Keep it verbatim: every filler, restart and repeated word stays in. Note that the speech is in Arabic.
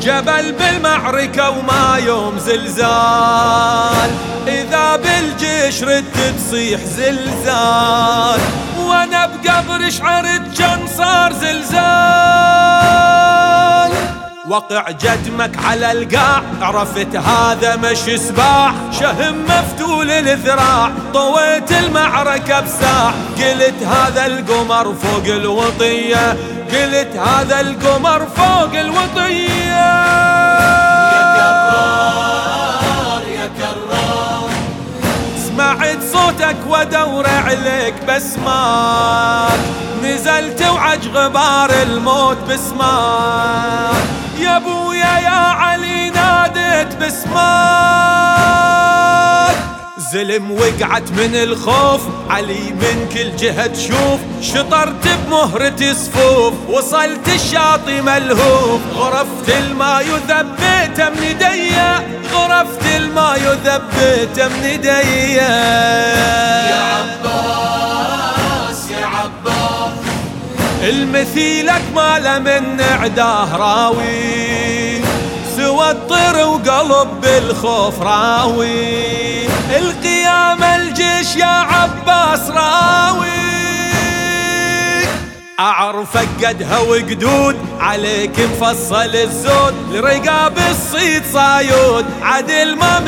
جبل بالمعركة وما يوم زلزال، إذا بالجيش رد تصيح زلزال، وانا بقبر شعرت جن صار زلزال. وقع جدمك على القاع عرفت هذا مش سباح، شهم مفتول الذراع طويت المعركة بساع، قلت هذا القمر فوق الوطية، قلت هذا القمر فوق الوطية. يا كرار يا كرار سمعت صوتك ودور عليك بسماك، نزلت وعج غبار الموت بسماك، يا ابويا يا علي ناديت بسماك. زلم وقعت من الخوف علي من كل جهة تشوف، شطرت بمهرة صفوف وصلت الشاطئ ملهوف، غرفت الماء وذبيت من ايديا، غرفت الماء وذبيت من ايديا. يا عباس يا عباس المثيلك ما له من عداه راوي، سوى الطير وقلب بالخوف راوي، القيام الجيش يا عباس راوي. أعرفك قدها وقدود عليك مفصل الزود، لرقاب الصيد صايود عدل ما